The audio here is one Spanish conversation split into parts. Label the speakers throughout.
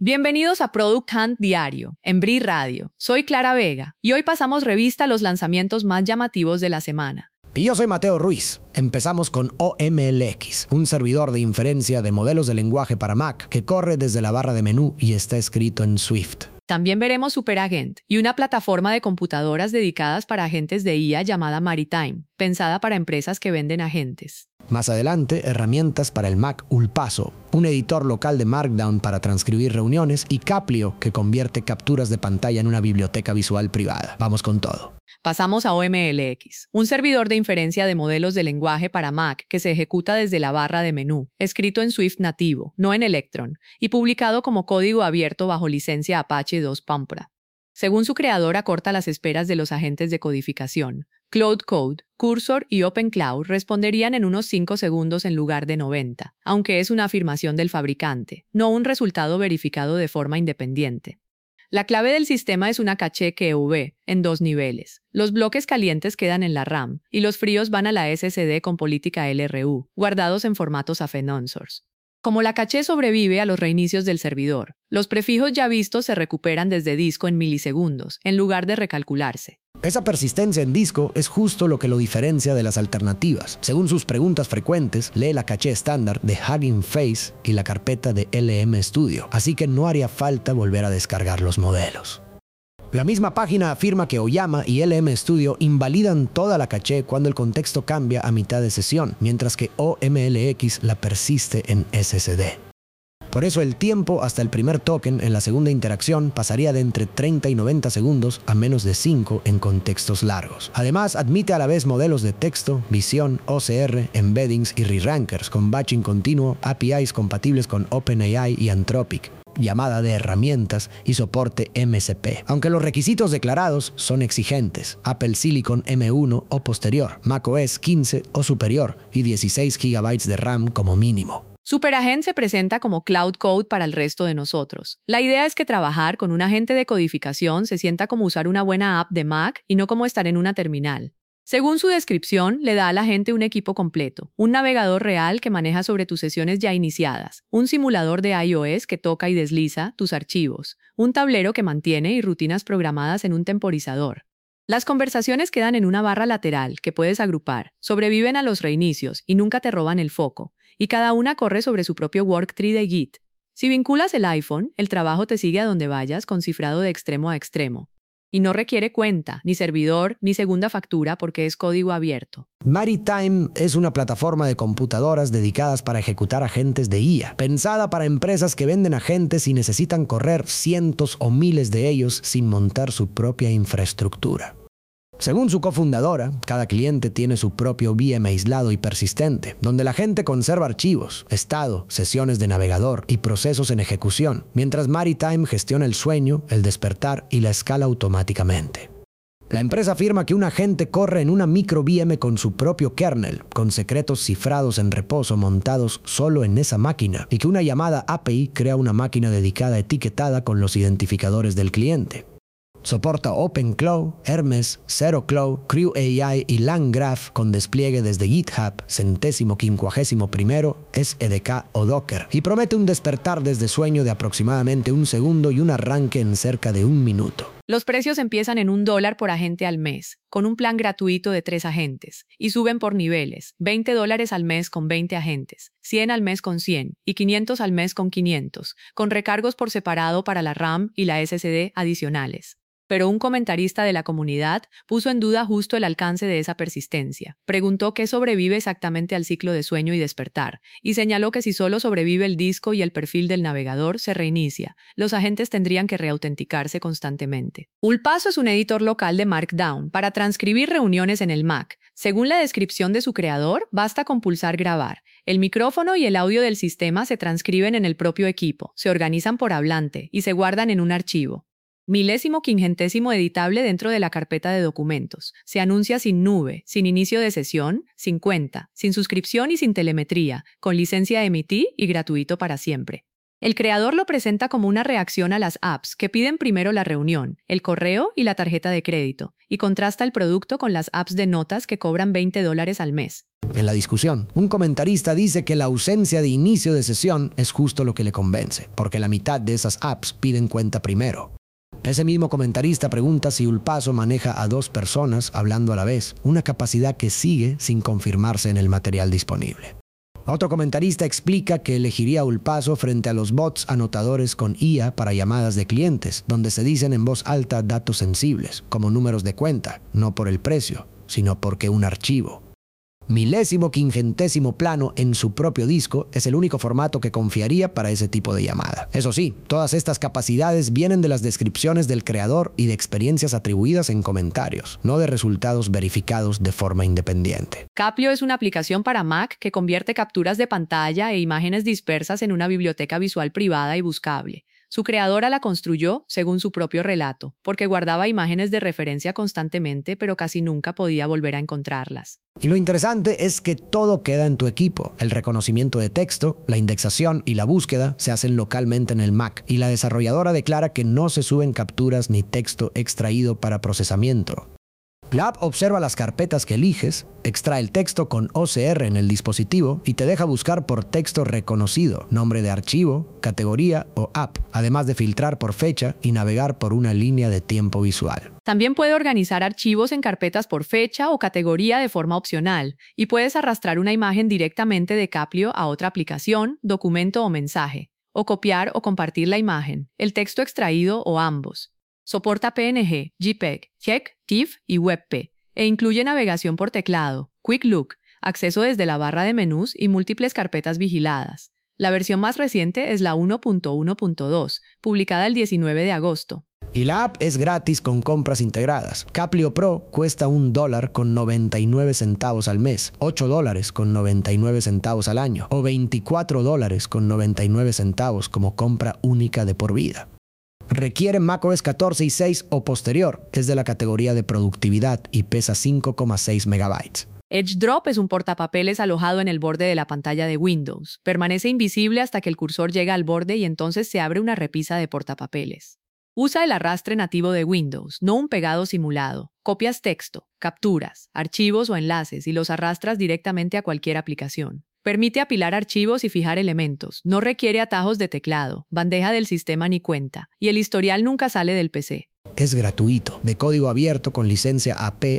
Speaker 1: Bienvenidos a Product Hunt Diario, en Bri Radio. Soy Clara Vega y hoy pasamos revista a los lanzamientos más llamativos de la semana.
Speaker 2: Y yo soy Mateo Ruiz. Empezamos con OMLX, un servidor de inferencia de modelos de lenguaje para Mac que corre desde la barra de menú y está escrito en Swift.
Speaker 1: También veremos SuperAgent y una plataforma de computadoras dedicadas para agentes de IA llamada Maritime, pensada para empresas que venden agentes.
Speaker 2: Más adelante, herramientas para el Mac Ulpaso, un editor local de Markdown para transcribir reuniones, y Caplio, que convierte capturas de pantalla en una biblioteca visual privada. Vamos con todo.
Speaker 1: Pasamos a OMLX, un servidor de inferencia de modelos de lenguaje para Mac que se ejecuta desde la barra de menú, escrito en Swift nativo, no en Electron, y publicado como código abierto bajo licencia Apache 2 Pampa. Según su creador, acorta las esperas de los agentes de codificación. Cloud Code, Cursor y OpenCloud responderían en unos 5 segundos en lugar de 90, aunque es una afirmación del fabricante, no un resultado verificado de forma independiente. La clave del sistema es una caché QEV en 2 niveles. Los bloques calientes quedan en la RAM y los fríos van a la SSD con política LRU, guardados en formatos AFE-non-source. Como la caché sobrevive a los reinicios del servidor, los prefijos ya vistos se recuperan desde disco en milisegundos, en lugar de recalcularse.
Speaker 2: Esa persistencia en disco es justo lo que lo diferencia de las alternativas. Según sus preguntas frecuentes, lee la caché estándar de Hugging Face y la carpeta de LM Studio, así que no haría falta volver a descargar los modelos. La misma página afirma que Oyama y LM Studio invalidan toda la caché cuando el contexto cambia a mitad de sesión, mientras que OMLX la persiste en SSD. Por eso el tiempo hasta el primer token en la segunda interacción pasaría de entre 30 y 90 segundos a menos de 5 en contextos largos. Además, admite a la vez modelos de texto, visión, OCR, embeddings y re-rankers con batching continuo, APIs compatibles con OpenAI y Anthropic, llamada de herramientas y soporte MCP. Aunque los requisitos declarados son exigentes: Apple Silicon M1 o posterior, macOS 15 o superior y 16 GB de RAM como mínimo.
Speaker 1: SuperAgent se presenta como Cloud Code para el resto de nosotros. La idea es que trabajar con un agente de codificación se sienta como usar una buena app de Mac y no como estar en una terminal. Según su descripción, le da a la gente un equipo completo, un navegador real que maneja sobre tus sesiones ya iniciadas, un simulador de iOS que toca y desliza tus archivos, un tablero que mantiene y rutinas programadas en un temporizador. Las conversaciones quedan en una barra lateral que puedes agrupar, sobreviven a los reinicios y nunca te roban el foco, y cada una corre sobre su propio worktree de Git. Si vinculas el iPhone, el trabajo te sigue a donde vayas con cifrado de extremo a extremo. Y no requiere cuenta, ni servidor, ni segunda factura porque es código abierto.
Speaker 2: Maritime es una plataforma de computadoras dedicadas para ejecutar agentes de IA, pensada para empresas que venden agentes y necesitan correr cientos o miles de ellos sin montar su propia infraestructura. Según su cofundadora, cada cliente tiene su propio VM aislado y persistente, donde la gente conserva archivos, estado, sesiones de navegador y procesos en ejecución, mientras Maritime gestiona el sueño, el despertar y la escala automáticamente. La empresa afirma que un agente corre en una micro VM con su propio kernel, con secretos cifrados en reposo montados solo en esa máquina, y que una llamada API crea una máquina dedicada etiquetada con los identificadores del cliente. Soporta OpenCloud, Hermes, ZeroCloud, CrewAI y LangGraph con despliegue desde GitHub, 151º, SDK o Docker, y promete un despertar desde sueño de aproximadamente 1 segundo y un arranque en cerca de 1 minuto.
Speaker 1: Los precios empiezan en $1 por agente al mes, con un plan gratuito de 3 agentes, y suben por niveles: $20 al mes con 20 agentes, 100 al mes con 100 y 500 al mes con 500, con recargos por separado para la RAM y la SSD adicionales. Pero un comentarista de la comunidad puso en duda justo el alcance de esa persistencia. Preguntó qué sobrevive exactamente al ciclo de sueño y despertar, y señaló que si solo sobrevive el disco y el perfil del navegador se reinicia, los agentes tendrían que reautenticarse constantemente. Ulpaso es un editor local de Markdown para transcribir reuniones en el Mac. Según la descripción de su creador, basta con pulsar grabar. El micrófono y el audio del sistema se transcriben en el propio equipo, se organizan por hablante y se guardan en un archivo. Milésimo quingentésimo editable dentro de la carpeta de documentos. Se anuncia sin nube, sin inicio de sesión, sin cuenta, sin suscripción y sin telemetría, con licencia MIT y gratuito para siempre. El creador lo presenta como una reacción a las apps que piden primero la reunión, el correo y la tarjeta de crédito, y contrasta el producto con las apps de notas que cobran $20 al mes.
Speaker 2: En la discusión, un comentarista dice que la ausencia de inicio de sesión es justo lo que le convence, porque la mitad de esas apps piden cuenta primero. Ese mismo comentarista pregunta si Ulpaso maneja a 2 personas hablando a la vez, una capacidad que sigue sin confirmarse en el material disponible. Otro comentarista explica que elegiría Ulpaso frente a los bots anotadores con IA para llamadas de clientes, donde se dicen en voz alta datos sensibles, como números de cuenta, no por el precio, sino porque un archivo. Milésimo quingentésimo plano en su propio disco es el único formato que confiaría para ese tipo de llamada. Eso sí, todas estas capacidades vienen de las descripciones del creador y de experiencias atribuidas en comentarios, no de resultados verificados de forma independiente.
Speaker 1: Caplio es una aplicación para Mac que convierte capturas de pantalla e imágenes dispersas en una biblioteca visual privada y buscable. Su creadora la construyó según su propio relato, porque guardaba imágenes de referencia constantemente, pero casi nunca podía volver a encontrarlas.
Speaker 2: Y lo interesante es que todo queda en tu equipo. El reconocimiento de texto, la indexación y la búsqueda se hacen localmente en el Mac, y la desarrolladora declara que no se suben capturas ni texto extraído para procesamiento. La app observa las carpetas que eliges, extrae el texto con OCR en el dispositivo y te deja buscar por texto reconocido, nombre de archivo, categoría o app, además de filtrar por fecha y navegar por una línea de tiempo visual.
Speaker 1: También puede organizar archivos en carpetas por fecha o categoría de forma opcional, y puedes arrastrar una imagen directamente de Caplio a otra aplicación, documento o mensaje, o copiar o compartir la imagen, el texto extraído o ambos. Soporta PNG, JPEG, JPEG, TIFF y WebP, e incluye navegación por teclado, Quick Look, acceso desde la barra de menús y múltiples carpetas vigiladas. La versión más reciente es la 1.1.2, publicada el 19 de agosto.
Speaker 2: Y la app es gratis con compras integradas. Caplio Pro cuesta $1.99 al mes, $8.99 al año o $24.99 como compra única de por vida. Requiere macOS 14 y 6 o posterior, es de la categoría de productividad y pesa 5,6 megabytes.
Speaker 1: EdgeDrop es un portapapeles alojado en el borde de la pantalla de Windows. Permanece invisible hasta que el cursor llega al borde y entonces se abre una repisa de portapapeles. Usa el arrastre nativo de Windows, no un pegado simulado. Copias texto, capturas, archivos o enlaces y los arrastras directamente a cualquier aplicación. Permite apilar archivos y fijar elementos. No requiere atajos de teclado, bandeja del sistema ni cuenta. Y el historial nunca sale del PC.
Speaker 2: Es gratuito, de código abierto con licencia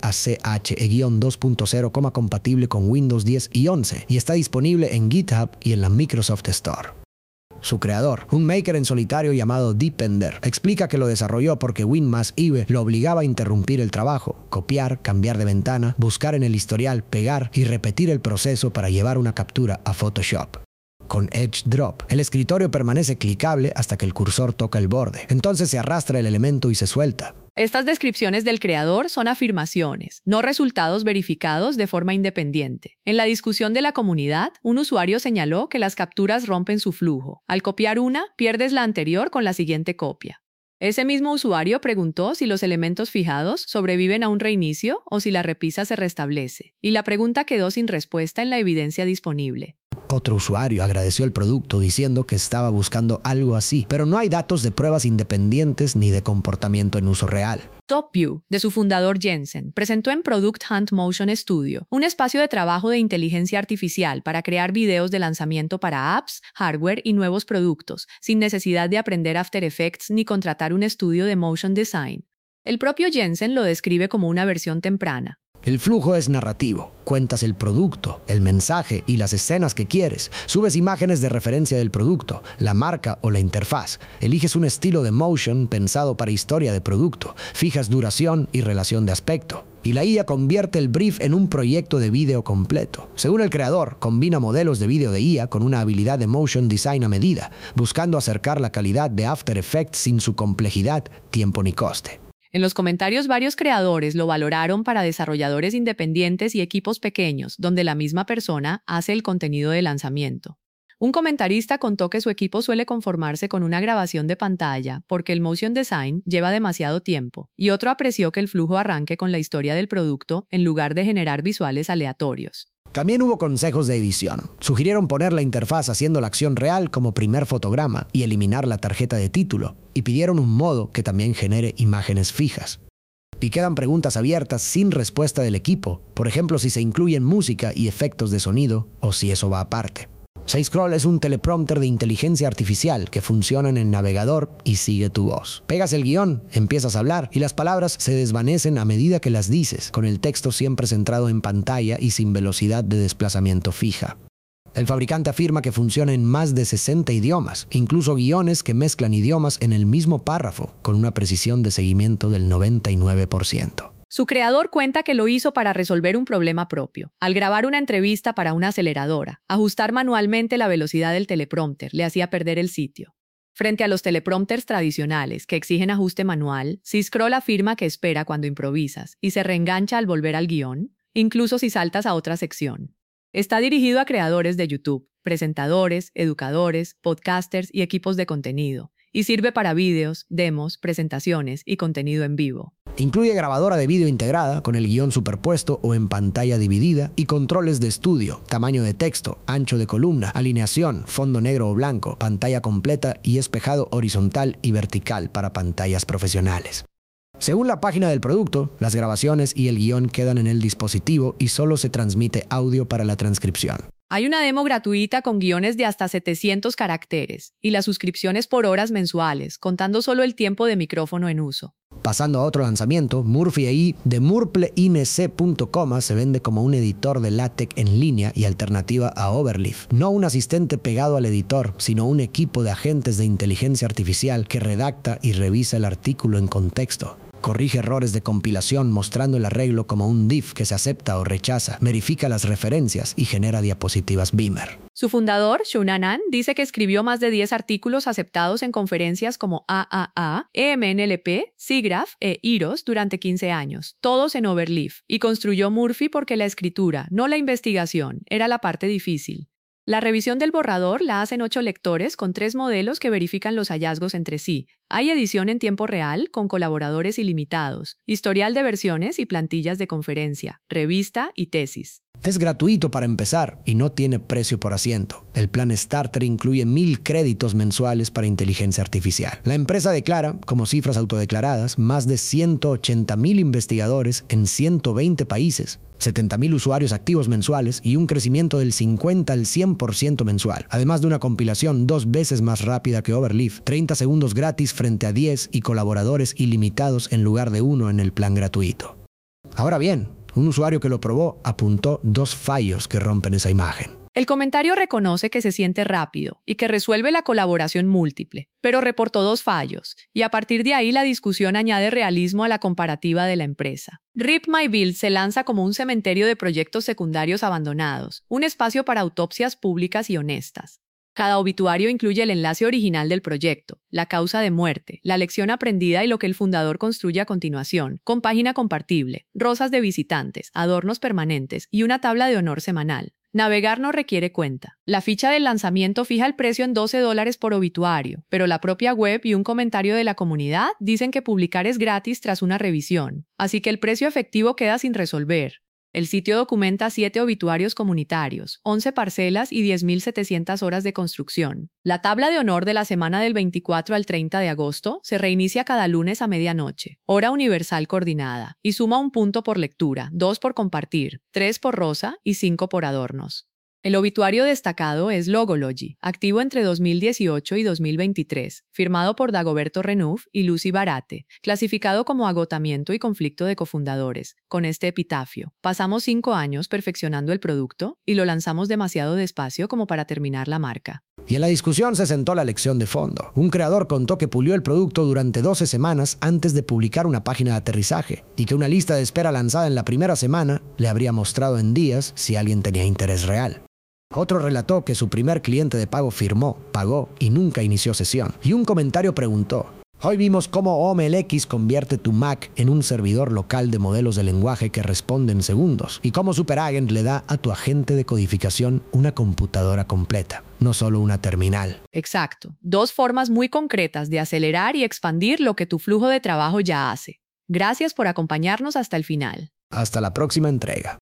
Speaker 2: APACH-2.0, compatible con Windows 10 y 11 y está disponible en GitHub y en la Microsoft Store. Su creador, un maker en solitario llamado Deepender, explica que lo desarrolló porque WinMass-IVE lo obligaba a interrumpir el trabajo, copiar, cambiar de ventana, buscar en el historial, pegar y repetir el proceso para llevar una captura a Photoshop. Con EdgeDrop, el escritorio permanece clicable hasta que el cursor toca el borde. Entonces se arrastra el elemento y se suelta.
Speaker 1: Estas descripciones del creador son afirmaciones, no resultados verificados de forma independiente. En la discusión de la comunidad, un usuario señaló que las capturas rompen su flujo. Al copiar una, pierdes la anterior con la siguiente copia. Ese mismo usuario preguntó si los elementos fijados sobreviven a un reinicio o si la repisa se restablece, y la pregunta quedó sin respuesta en la evidencia disponible.
Speaker 2: Otro usuario agradeció el producto diciendo que estaba buscando algo así, pero no hay datos de pruebas independientes ni de comportamiento en uso real.
Speaker 1: TopView, de su fundador Jensen, presentó en Product Hunt Motion Studio, un espacio de trabajo de inteligencia artificial para crear videos de lanzamiento para apps, hardware y nuevos productos, sin necesidad de aprender After Effects ni contratar un estudio de motion design. El propio Jensen lo describe como una versión temprana.
Speaker 2: El flujo es narrativo. Cuentas el producto, el mensaje y las escenas que quieres. Subes imágenes de referencia del producto, la marca o la interfaz. Eliges un estilo de motion pensado para historia de producto. Fijas duración y relación de aspecto. Y la IA convierte el brief en un proyecto de vídeo completo. Según el creador, combina modelos de vídeo de IA con una habilidad de motion design a medida, buscando acercar la calidad de After Effects sin su complejidad, tiempo ni coste.
Speaker 1: En los comentarios, varios creadores lo valoraron para desarrolladores independientes y equipos pequeños, donde la misma persona hace el contenido de lanzamiento. Un comentarista contó que su equipo suele conformarse con una grabación de pantalla porque el motion design lleva demasiado tiempo, y otro apreció que el flujo arranque con la historia del producto en lugar de generar visuales aleatorios.
Speaker 2: También hubo consejos de edición. Sugirieron poner la interfaz haciendo la acción real como primer fotograma y eliminar la tarjeta de título, y pidieron un modo que también genere imágenes fijas. Y quedan preguntas abiertas sin respuesta del equipo, por ejemplo si se incluyen música y efectos de sonido o si eso va aparte. SideScroll es un teleprompter de inteligencia artificial que funciona en el navegador y sigue tu voz. Pegas el guión, empiezas a hablar y las palabras se desvanecen a medida que las dices, con el texto siempre centrado en pantalla y sin velocidad de desplazamiento fija. El fabricante afirma que funciona en más de 60 idiomas, incluso guiones que mezclan idiomas en el mismo párrafo, con una precisión de seguimiento del 99%.
Speaker 1: Su creador cuenta que lo hizo para resolver un problema propio. Al grabar una entrevista para una aceleradora, ajustar manualmente la velocidad del teleprompter le hacía perder el sitio. Frente a los teleprompters tradicionales que exigen ajuste manual, SideScroll afirma que espera cuando improvisas y se reengancha al volver al guión, incluso si saltas a otra sección. Está dirigido a creadores de YouTube, presentadores, educadores, podcasters y equipos de contenido, y sirve para vídeos, demos, presentaciones y contenido en vivo.
Speaker 2: Incluye grabadora de vídeo integrada con el guión superpuesto o en pantalla dividida y controles de estudio, tamaño de texto, ancho de columna, alineación, fondo negro o blanco, pantalla completa y espejado horizontal y vertical para pantallas profesionales. Según la página del producto, las grabaciones y el guión quedan en el dispositivo y solo se transmite audio para la transcripción.
Speaker 1: Hay una demo gratuita con guiones de hasta 700 caracteres y las suscripciones por horas mensuales, contando solo el tiempo de micrófono en uso.
Speaker 2: Pasando a otro lanzamiento, Murphy AI de murpleinc.com se vende como un editor de LaTeX en línea y alternativa a Overleaf. No un asistente pegado al editor, sino un equipo de agentes de inteligencia artificial que redacta y revisa el artículo en contexto. Corrige errores de compilación mostrando el arreglo como un div que se acepta o rechaza, verifica las referencias y genera diapositivas Beamer.
Speaker 1: Su fundador, Shunan Ahn, dice que escribió más de 10 artículos aceptados en conferencias como AAA, EMNLP, SIGGRAPH e IROS durante 15 años, todos en Overleaf, y construyó Murphy porque la escritura, no la investigación, era la parte difícil. La revisión del borrador la hacen 8 lectores con 3 modelos que verifican los hallazgos entre sí. Hay edición en tiempo real con colaboradores ilimitados, historial de versiones y plantillas de conferencia, revista y tesis.
Speaker 2: Es gratuito para empezar y no tiene precio por asiento. El plan Starter incluye 1000 créditos mensuales para inteligencia artificial. La empresa declara, como cifras autodeclaradas, más de 180,000 investigadores en 120 países, 70,000 usuarios activos mensuales y un crecimiento del 50 al 100% mensual, además de una compilación 2 veces más rápida que Overleaf, 30 segundos gratis frente a 10 y colaboradores ilimitados en lugar de 1 en el plan gratuito. Ahora bien, un usuario que lo probó apuntó 2 fallos que rompen esa imagen.
Speaker 1: El comentario reconoce que se siente rápido y que resuelve la colaboración múltiple, pero reportó 2 fallos, y a partir de ahí la discusión añade realismo a la comparativa de la empresa. RIP My Build se lanza como un cementerio de proyectos secundarios abandonados, un espacio para autopsias públicas y honestas. Cada obituario incluye el enlace original del proyecto, la causa de muerte, la lección aprendida y lo que el fundador construye a continuación, con página compartible, rosas de visitantes, adornos permanentes y una tabla de honor semanal. Navegar no requiere cuenta. La ficha del lanzamiento fija el precio en $12 por obituario, pero la propia web y un comentario de la comunidad dicen que publicar es gratis tras una revisión, así que el precio efectivo queda sin resolver. El sitio documenta 7 obituarios comunitarios, 11 parcelas y 10.700 horas de construcción. La tabla de honor de la semana del 24 al 30 de agosto se reinicia cada lunes a medianoche, hora universal coordinada, y suma 1 punto por lectura, 2 por compartir, 3 por rosa y 5 por adornos. El obituario destacado es Logology, activo entre 2018 y 2023, firmado por Dagoberto Renouf y Lucy Barate, clasificado como agotamiento y conflicto de cofundadores. Con este epitafio, pasamos 5 años perfeccionando el producto y lo lanzamos demasiado despacio como para terminar la marca.
Speaker 2: Y en la discusión se sentó la lección de fondo. Un creador contó que pulió el producto durante 12 semanas antes de publicar una página de aterrizaje y que una lista de espera lanzada en la primera semana le habría mostrado en días si alguien tenía interés real. Otro relató que su primer cliente de pago firmó, pagó y nunca inició sesión. Y un comentario preguntó: hoy vimos cómo OMLX convierte tu Mac en un servidor local de modelos de lenguaje que responde en segundos y cómo SuperAgent le da a tu agente de codificación una computadora completa, no solo una terminal.
Speaker 1: Exacto. 2 formas muy concretas de acelerar y expandir lo que tu flujo de trabajo ya hace. Gracias por acompañarnos hasta el final.
Speaker 2: Hasta la próxima entrega.